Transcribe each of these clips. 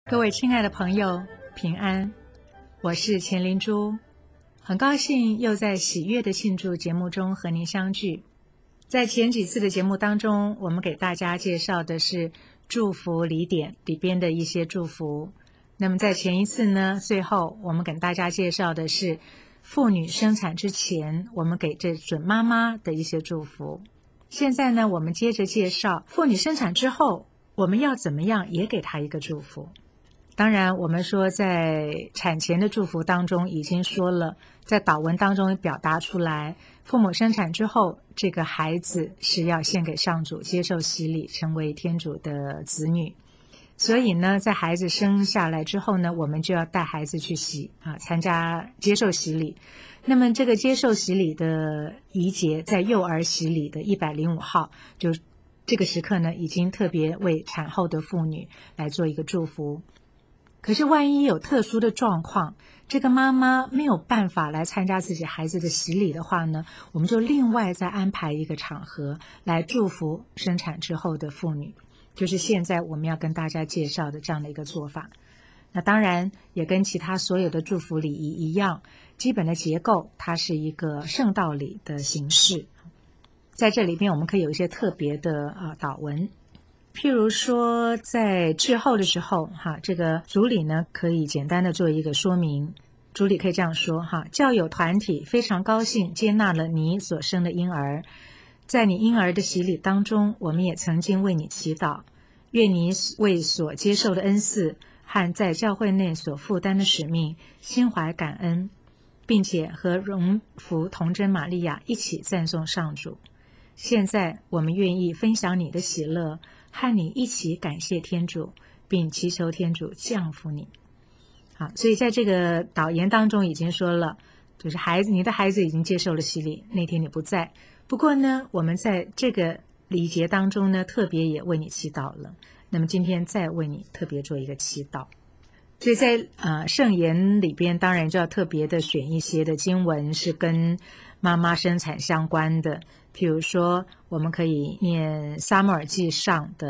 各位亲爱的朋友，平安，我是钱灵珠，很高兴又在喜悦的庆祝节目中和您相聚。在前几次的节目当中，我们给大家介绍的是祝福礼典里边的一些祝福。那么在前一次呢，最后我们给大家介绍的是妇女生产之前，我们给这准妈妈的一些祝福。现在呢，我们接着介绍妇女生产之后，我们要怎么样也给她一个祝福。当然我们说在产前的祝福当中已经说了，在祷文当中表达出来，父母生产之后，这个孩子是要献给上主，接受洗礼，成为天主的子女。所以呢，在孩子生下来之后呢，我们就要带孩子去参加接受洗礼。那么这个接受洗礼的仪节，在幼儿洗礼的105号，就这个时刻呢，已经特别为产后的妇女来做一个祝福。可是万一有特殊的状况，这个妈妈没有办法来参加自己孩子的洗礼的话呢，我们就另外再安排一个场合来祝福生产之后的妇女，就是现在我们要跟大家介绍的这样的一个做法。那当然也跟其他所有的祝福礼仪一样，基本的结构它是一个圣道礼的形式。在这里边我们可以有一些特别的祷文，譬如说在至后的时候这个主礼呢可以简单的做一个说明。主礼可以这样说教友团体非常高兴接纳了你所生的婴儿，在你婴儿的洗礼当中，我们也曾经为你祈祷，愿你为所接受的恩赐和在教会内所负担的使命心怀感恩，并且和荣福童真玛利亚一起赞颂上主。现在我们愿意分享你的喜乐，和你一起感谢天主，并祈求天主降福你。好，所以在这个导言当中已经说了，就是你的孩子已经接受了洗礼，那天你不在。不过呢，我们在这个礼节当中呢，特别也为你祈祷了。那么今天再为你特别做一个祈祷。所以在圣言里边，当然就要特别的选一些的经文是跟妈妈生产相关的。譬如说我们可以念撒母耳记上的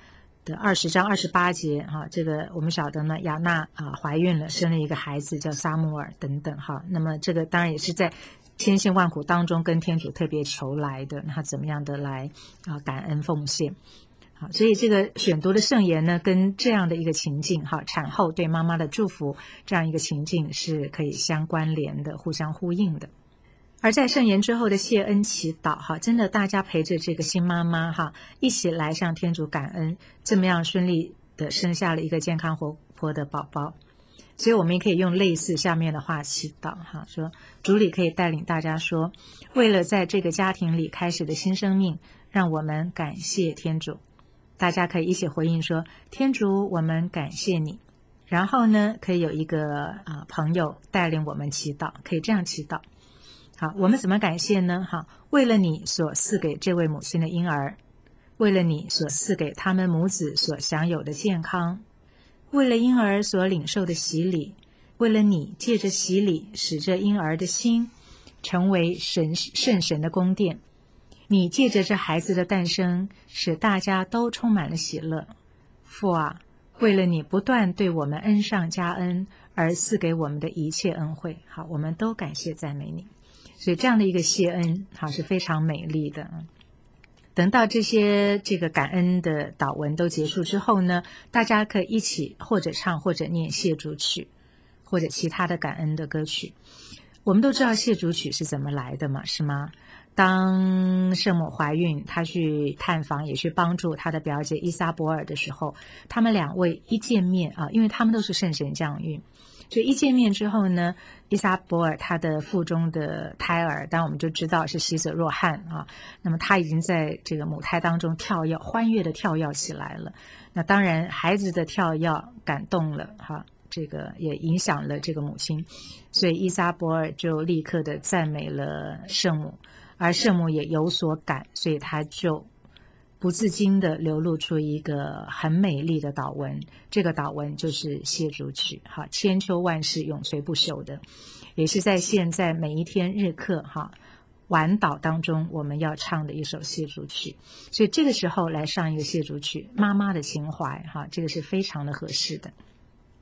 20章28节这个我们晓得呢，亚娜怀孕了，生了一个孩子叫撒母耳等等那么这个当然也是在千辛万苦当中跟天主特别求来的，他怎么样的来感恩奉献。所以这个选读的圣言呢，跟这样的一个情境产后对妈妈的祝福这样一个情境是可以相关联的，互相呼应的。而在圣言之后的谢恩祈祷真的大家陪着这个新妈妈一起来向天主感恩，这么样顺利的生下了一个健康活泼的宝宝。所以我们也可以用类似下面的话祈祷说主礼可以带领大家说，为了在这个家庭里开始的新生命，让我们感谢天主。大家可以一起回应说，天主我们感谢你。然后呢可以有一个朋友带领我们祈祷，可以这样祈祷。好，我们怎么感谢呢为了你所赐给这位母亲的婴儿，为了你所赐给他们母子所享有的健康，为了婴儿所领受的洗礼，为了你借着洗礼使这婴儿的心成为圣神的宫殿，你借着这孩子的诞生使大家都充满了喜乐。父啊，为了你不断对我们恩上加恩而赐给我们的一切恩惠，好，我们都感谢赞美你。所以这样的一个谢恩是非常美丽的。等到这个感恩的祷文都结束之后呢，大家可以一起或者唱或者念谢主曲，或者其他的感恩的歌曲。我们都知道谢主曲是怎么来的嘛，是吗？当圣母怀孕，她去探访也去帮助她的表姐伊撒伯尔的时候，他们两位一见面因为他们都是圣神降孕，所以一见面之后呢，伊撒伯尔她的腹中的胎儿，当然我们就知道是希瑟若翰那么他已经在这个母胎当中欢悦的跳跃起来了。那当然孩子的跳跃感动了这个也影响了这个母亲，所以伊撒伯尔就立刻的赞美了圣母，而圣母也有所感，所以他就不自禁的流露出一个很美丽的祷文。这个祷文就是谢主曲千秋万世永垂不朽的，也是在现在每一天日课晚祷当中我们要唱的一首谢主曲。所以这个时候来上一个谢主曲，妈妈的情怀这个是非常的合适的。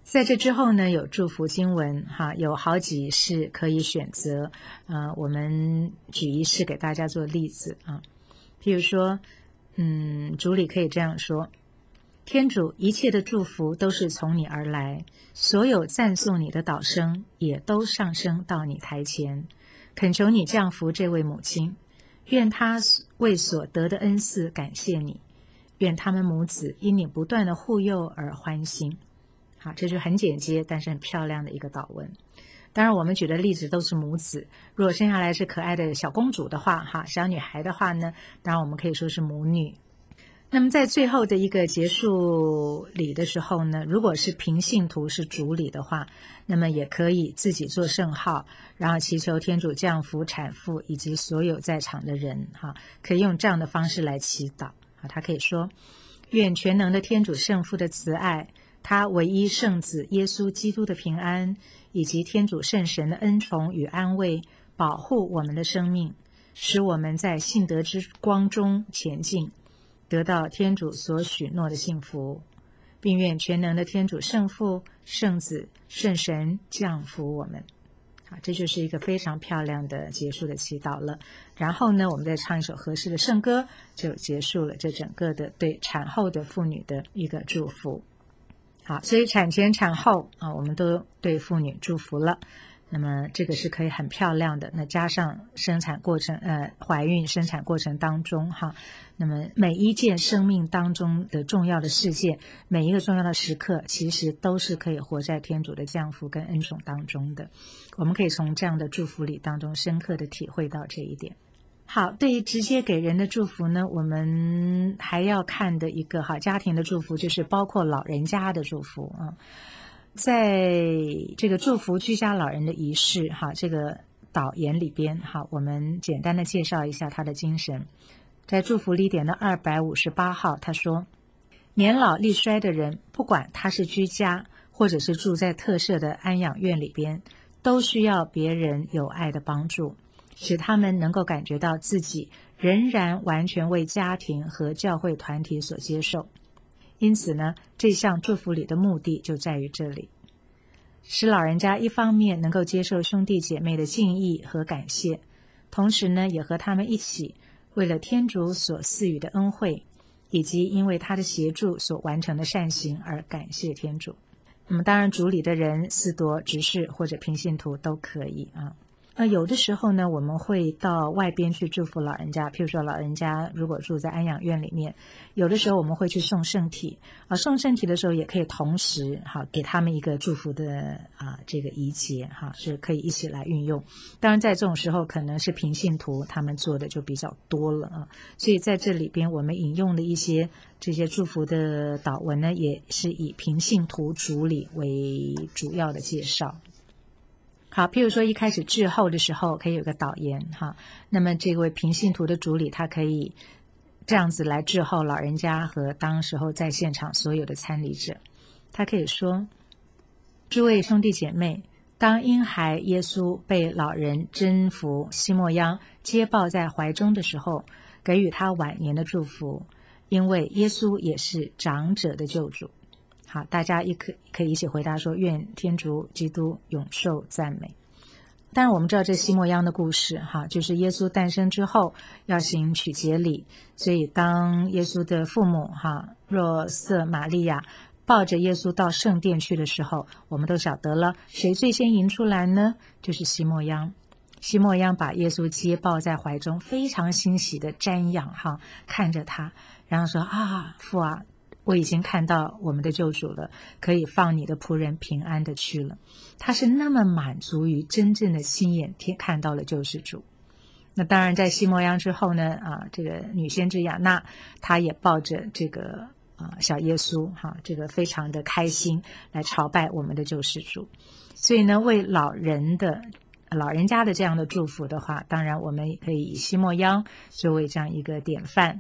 在这之后呢，有祝福经文哈，有好几式可以选择。我们举一式给大家做例子啊。譬如说，主里可以这样说：天主，一切的祝福都是从你而来，所有赞颂你的祷声也都上升到你台前。恳求你降福这位母亲，愿她为所得的恩赐感谢你，愿他们母子因你不断的护佑而欢欣。好，这就很简洁但是很漂亮的一个祷文。当然我们举的例子都是母子，如果生下来是可爱的小公主的话，小女孩的话呢，当然我们可以说是母女。那么在最后的一个结束礼的时候呢，如果是平信徒是主礼的话，那么也可以自己做圣号，然后祈求天主降福产妇以及所有在场的人，可以用这样的方式来祈祷。他可以说：愿全能的天主圣父的慈爱，他唯一圣子耶稣基督的平安，以及天主圣神的恩宠与安慰，保护我们的生命，使我们在信德之光中前进，得到天主所许诺的幸福，并愿全能的天主圣父、圣子、圣神降福我们。好，这就是一个非常漂亮的结束的祈祷了。然后呢，我们再唱一首合适的圣歌，就结束了这整个的对产后的妇女的一个祝福。好，所以产前产后我们都对妇女祝福了。那么这个是可以很漂亮的，那加上生产过程怀孕生产过程当中那么每一件生命当中的重要的事件，每一个重要的时刻，其实都是可以活在天主的降福跟恩宠当中的。我们可以从这样的祝福礼当中深刻的体会到这一点。好，对于直接给人的祝福呢，我们还要看的一个家庭的祝福，就是包括老人家的祝福在这个祝福居家老人的仪式这个导言里边我们简单的介绍一下他的精神。在祝福礼点的258号，他说：年老力衰的人，不管他是居家或者是住在特设的安养院里边，都需要别人有爱的帮助，使他们能够感觉到自己仍然完全为家庭和教会团体所接受。因此呢，这项祝福礼的目的就在于这里，使老人家一方面能够接受兄弟姐妹的敬意和感谢，同时呢，也和他们一起为了天主所赐予的恩惠，以及因为他的协助所完成的善行而感谢天主。那么当然主礼的人司铎、执事或者平信徒都可以有的时候呢，我们会到外边去祝福老人家，譬如说老人家如果住在安养院里面，有的时候我们会去送圣体送圣体的时候也可以同时给他们一个祝福的这个仪节是可以一起来运用。当然在这种时候可能是平信徒他们做的就比较多了所以在这里边我们引用的一些这些祝福的祷文呢，也是以平信徒主礼为主要的介绍。好，譬如说一开始致后的时候可以有个导言那么这位平信徒的主礼他可以这样子来致后老人家和当时候在现场所有的参礼者。他可以说：诸位兄弟姐妹，当婴孩耶稣被老人真福西莫央接抱在怀中的时候，给予他晚年的祝福，因为耶稣也是长者的救主。好，大家可以一起回答说：愿天主基督永受赞美。当然我们知道这西莫央的故事就是耶稣诞生之后要行取节礼，所以当耶稣的父母若瑟玛利亚抱着耶稣到圣殿去的时候，我们都晓得了谁最先迎出来呢？就是西莫央。西莫央把耶稣接抱在怀中，非常欣喜的瞻仰看着他，然后说：父啊，我已经看到我们的救主了，可以放你的仆人平安的去了。他是那么满足于真正的亲眼看到了救世主。那当然在西莫央之后呢这个女先知雅纳她也抱着这个小耶稣这个非常的开心来朝拜我们的救世主。所以呢，为老人家的这样的祝福的话，当然我们也可以以西莫央作为这样一个典范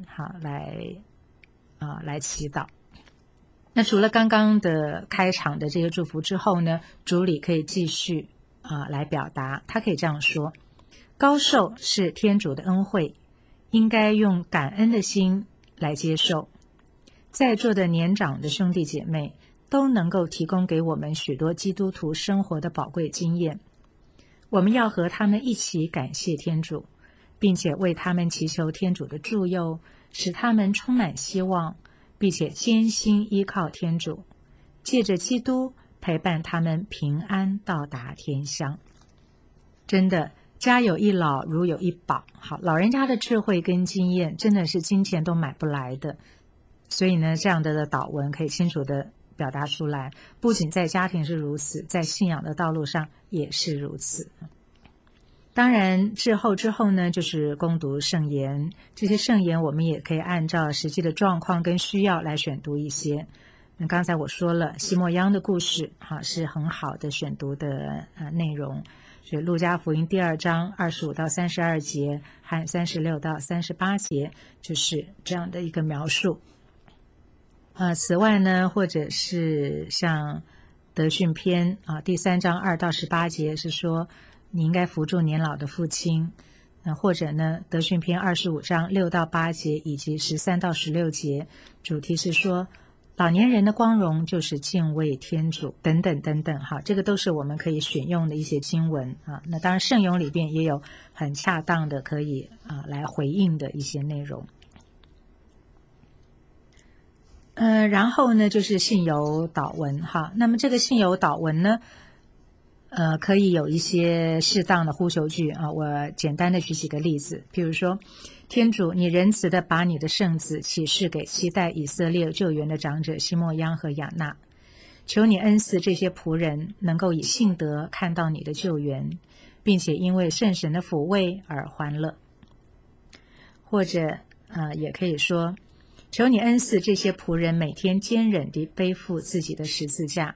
来祈祷。那除了刚刚的开场的这些祝福之后呢，主礼可以继续来表达。他可以这样说：高寿是天主的恩惠，应该用感恩的心来接受。在座的年长的兄弟姐妹， 都能够提供给我们许多基督徒生活的宝贵经验。我们要和他们一起感谢天主，并且为他们祈求天主的助佑，使他们充满希望，并且坚心依靠天主，借着基督陪伴他们平安到达天乡。真的，家有一老如有一宝。好，老人家的智慧跟经验真的是金钱都买不来的。所以呢，这样的祷文可以清楚地表达出来，不仅在家庭是如此，在信仰的道路上也是如此。当然之后呢，就是攻读圣言。这些圣言我们也可以按照实际的状况跟需要来选读一些。那刚才我说了，西莫央的故事是很好的选读的内容，所以路加福音第2章25到32节和36到38节就是这样的一个描述。此外呢，或者是像德训篇第3章2到18节是说你应该扶助年老的父亲，或者呢德训篇25章6到8节以及13到16节，主题是说老年人的光荣就是敬畏天主等等等等这个都是我们可以选用的一些经文那当然圣咏里边也有很恰当的可以来回应的一些内容。然后呢就是信友祷文那么这个信友祷文呢可以有一些适当的呼求句我简单的举几个例子，比如说天主，你仁慈的把你的圣子启示给期待以色列救援的长者西莫央和雅纳，求你恩赐这些仆人能够以信德看到你的救援，并且因为圣神的抚慰而欢乐。或者也可以说，求你恩赐这些仆人每天坚忍地背负自己的十字架，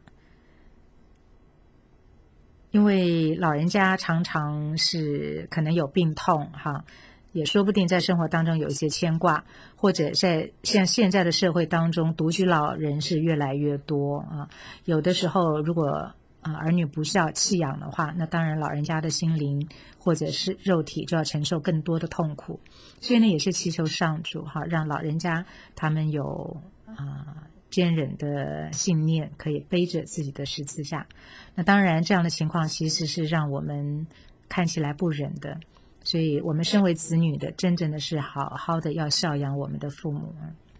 因为老人家常常是可能有病痛也说不定在生活当中有一些牵挂，或者在像现在的社会当中独居老人是越来越多有的时候如果儿女不孝弃养的话，那当然老人家的心灵或者是肉体就要承受更多的痛苦。所以呢也是祈求上主让老人家他们有坚忍的信念，可以背着自己的十字架。那当然这样的情况其实是让我们看起来不忍的，所以我们身为子女的真正的是好好的要孝养我们的父母。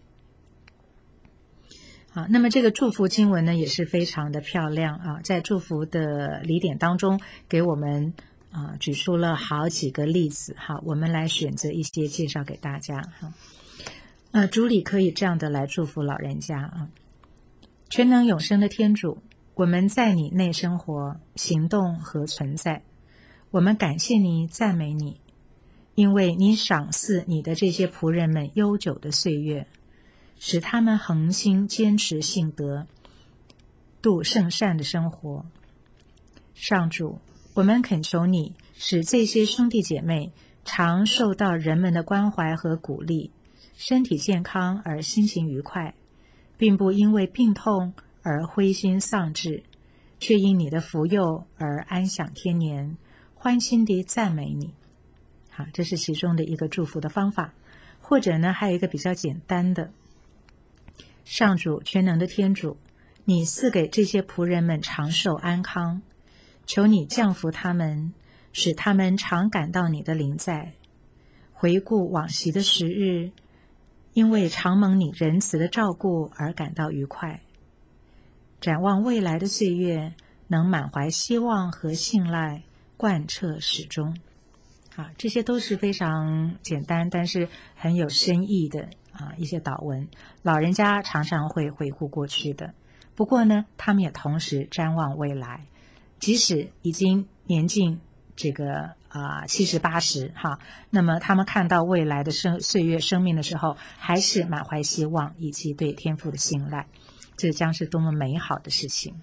好，那么这个祝福经文呢也是非常的漂亮在祝福的礼点当中给我们举出了好几个例子我们来选择一些介绍给大家主礼可以这样的来祝福老人家全能永生的天主，我们在你内生活、行动和存在，我们感谢你、赞美你，因为你赏赐你的这些仆人们悠久的岁月，使他们恒心坚持信德，度圣善的生活。上主，我们恳求你使这些兄弟姐妹常受到人们的关怀和鼓励，身体健康而心情愉快，并不因为病痛而灰心丧志，却因你的福佑而安享天年，欢欣地赞美你。好，这是其中的一个祝福的方法。或者呢还有一个比较简单的，上主全能的天主，你赐给这些仆人们长寿安康，求你降福他们，使他们常感到你的临在，回顾往昔的时日，因为常蒙你仁慈的照顾而感到愉快，展望未来的岁月，能满怀希望和信赖，贯彻始终。好，这些都是非常简单但是很有深意的一些祷文，老人家常常会回顾过去的，不过呢他们也同时瞻望未来，即使已经年近这个70、80那么他们看到未来的岁月生命的时候，还是满怀希望以及对天父的信赖，这将是多么美好的事情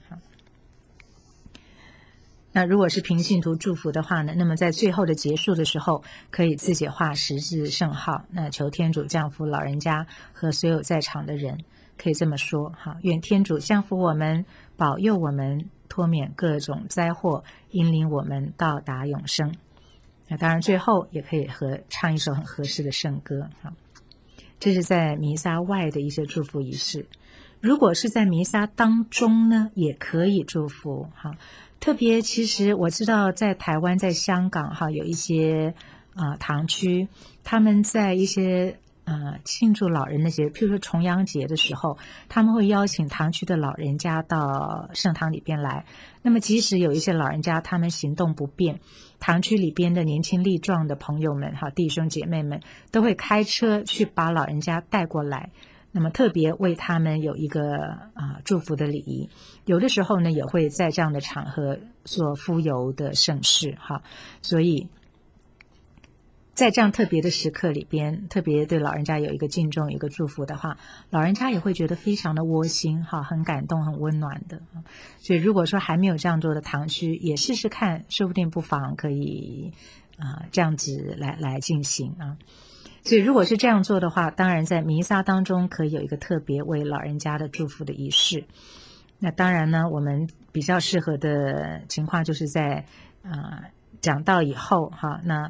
那如果是凭信徒祝福的话呢，那么在最后的结束的时候，可以自己画十字圣号，那求天主降福老人家和所有在场的人，可以这么说愿天主降福我们，保佑我们，脱免各种灾祸，引领我们到达永生。那当然最后也可以唱一首很合适的圣歌这是在弥撒外的一些祝福仪式。 如果是在弥撒当中呢，也可以祝福哈。特别其实我知道在台湾、在香港哈，有一些堂区，他们在一些庆祝老人的节，譬如说重阳节的时候，他们会邀请堂区的老人家到圣堂里边来。那么即使有一些老人家他们行动不便，堂区里边的年轻力壮的朋友们哈，弟兄姐妹们都会开车去把老人家带过来，那么特别为他们有一个祝福的礼仪。有的时候呢也会在这样的场合做傅油的盛事哈。所以在这样特别的时刻里边，特别对老人家有一个敬重，有一个祝福的话，老人家也会觉得非常的窝心哈，很感动，很温暖的。所以如果说还没有这样做的堂区，也试试看，说不定不妨可以这样子来进行啊。所以如果是这样做的话，当然在弥撒当中可以有一个特别为老人家的祝福的仪式。那当然呢，我们比较适合的情况就是在讲道以后哈，那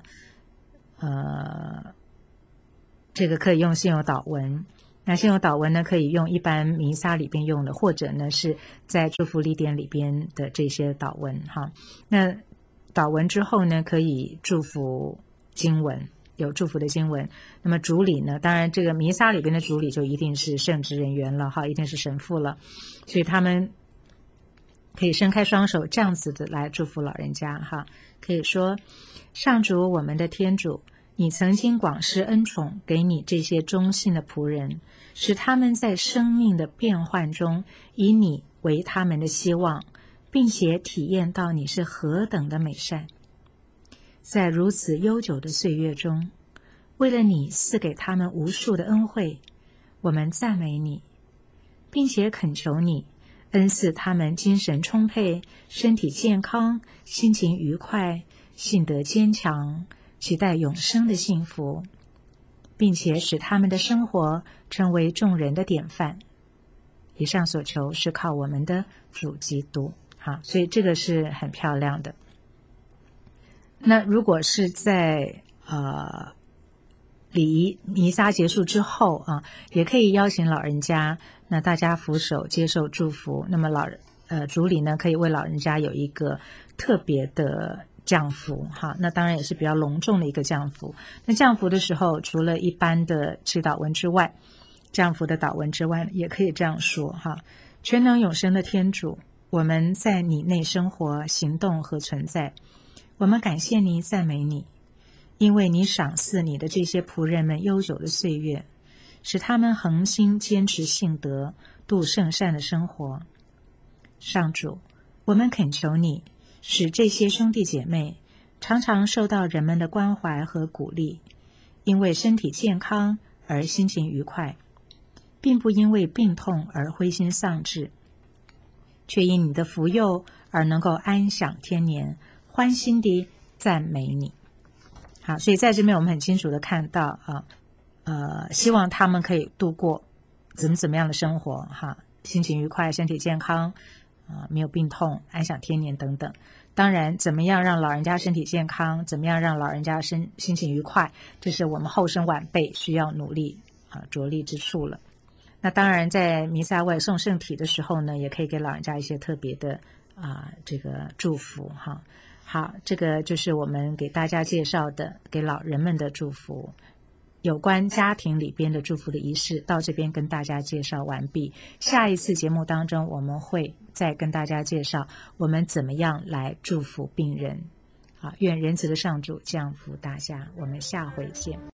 这个可以用信友祷文。那信友祷文呢，可以用一般弥撒里边用的，或者呢是在祝福礼典里边的这些祷文哈。那祷文之后呢，可以祝福经文，有祝福的经文。那么主礼呢，当然这个弥撒里边的主礼就一定是圣职人员了哈，一定是神父了，所以他们可以伸开双手这样子的来祝福老人家哈。可以说，上主我们的天主，你曾经广施恩宠给你这些忠信的仆人，使他们在生命的变幻中以你为他们的希望，并且体验到你是何等的美善。在如此悠久的岁月中，为了你赐给他们无数的恩惠，我们赞美你，并且恳求你恩赐他们精神充沛，身体健康，心情愉快，信德坚强，期待永生的幸福，并且使他们的生活成为众人的典范。以上所求是靠我们的主基督。好，所以这个是很漂亮的。那如果是在礼仪弥撒结束之后啊，也可以邀请老人家，那大家扶手接受祝福。那么主礼呢，可以为老人家有一个特别的降福哈，那当然也是比较隆重的一个降福。那降福的时候，除了一般的祈祷文之外，降福的祷文之外，也可以这样说哈：全能永生的天主，我们在你内生活、行动和存在，我们感谢你，赞美你，因为你赏赐你的这些仆人们悠久的岁月，使他们恒心坚持信德，度圣善的生活。上主，我们恳求你，使这些兄弟姐妹常常受到人们的关怀和鼓励，因为身体健康而心情愉快，并不因为病痛而灰心丧志，却因你的福佑而能够安享天年，欢欣地赞美你。好，所以在这边我们很清楚的看到希望他们可以度过怎么样的生活哈，心情愉快，身体健康没有病痛，安享天年等等。当然怎么样让老人家身体健康，怎么样让老人家心情愉快，这是我们后生晚辈需要努力着力之处了。那当然在弥撒外送圣体的时候呢，也可以给老人家一些特别的这个祝福哈。好，这个就是我们给大家介绍的给老人们的祝福。有关家庭里边的祝福的仪式到这边跟大家介绍完毕。下一次节目当中，我们会再跟大家介绍我们怎么样来祝福病人。好，愿仁慈的上主降福大家，我们下回见。